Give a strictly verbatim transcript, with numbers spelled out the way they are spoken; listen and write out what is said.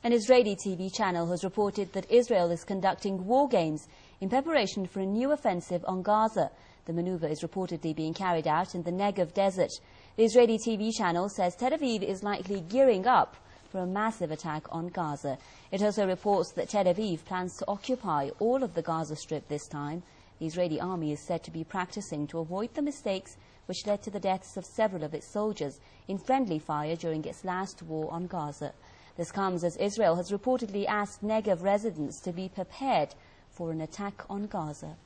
An Israeli T V channel has reported that Israel is conducting war games in preparation for a new offensive on Gaza. The maneuver is reportedly being carried out in the Negev desert. The Israeli T V channel says Tel Aviv is likely gearing up for a massive attack on Gaza. It also reports that Tel Aviv plans to occupy all of the Gaza Strip this time. The Israeli army is said to be practicing to avoid the mistakes which led to the deaths of several of its soldiers in friendly fire during its last war on Gaza. This comes as Israel has reportedly asked Negev residents to be prepared for an attack on Gaza.